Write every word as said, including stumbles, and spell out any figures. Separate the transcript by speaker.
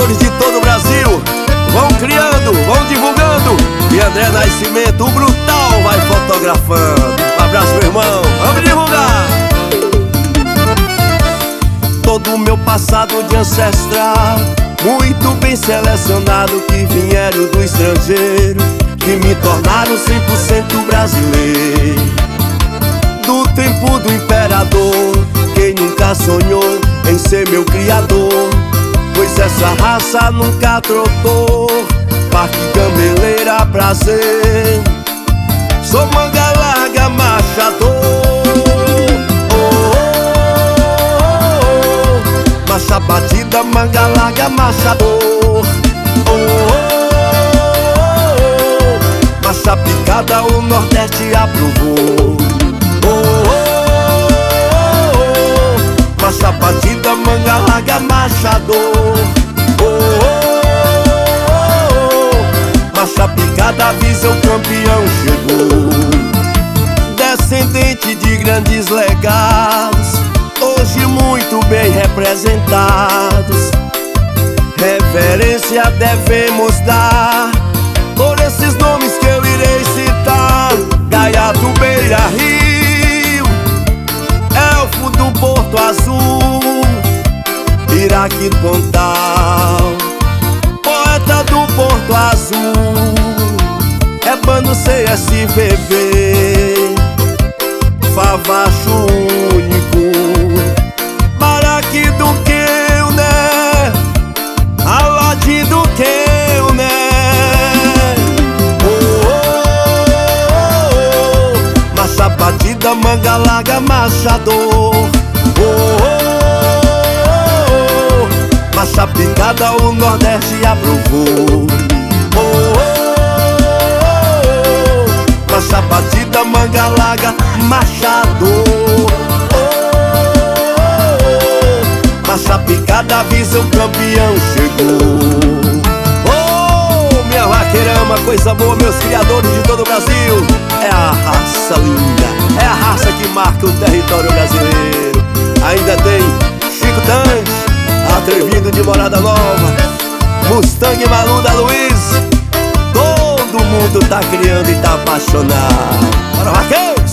Speaker 1: criadores de todo o Brasil vão criando, vão divulgando, e André Nascimento, o brutal, vai fotografando. Um abraço, meu irmão, vamos divulgar. Todo o meu passado de ancestral, muito bem selecionado, que vieram do estrangeiro, que me tornaram cem por cento brasileiro. Do tempo do imperador, quem nunca sonhou em ser meu criador? Pois essa raça nunca trotou, parque, gameleira, prazer. Sou manga larga, machador. Marcha batida, manga larga, machador. Oh, oh, oh. Marcha picada, o Nordeste aprovou. Oh, oh, oh. Marcha batida, manga larga, machador. Oh, oh, oh. Marcha picada, avisa, o campeão chegou. Descendente de grandes legados, hoje muito bem representados. Reverência devemos dar por esses nomes que eu irei citar: Gaiato, Beira Rio, Elfo do Porto Azul, Iraque, Pontal, poeta do Porto Azul, Ébano, C S V B, Favacho único, Maraque do Queuné, Aladim do Queuné. Oh, oh, oh. Marcha batida, manga larga, machador. Oh, oh, oh. Marcha picada, o Nordeste aprovou. Oh, oh, oh. Marcha batida, manga larga, machador. Marcha picada, avisa, o campeão chegou. Oh, minha vaqueirama, coisa boa, meus criadores de todo o Brasil. É a raça linda, é a raça que marca o território brasileiro. Ainda tem Chico Tantes, atrevido de Morada Nova, Mustang Malu da Luiz. Todo mundo tá criando e tá apaixonado. Bora, vaqueiro!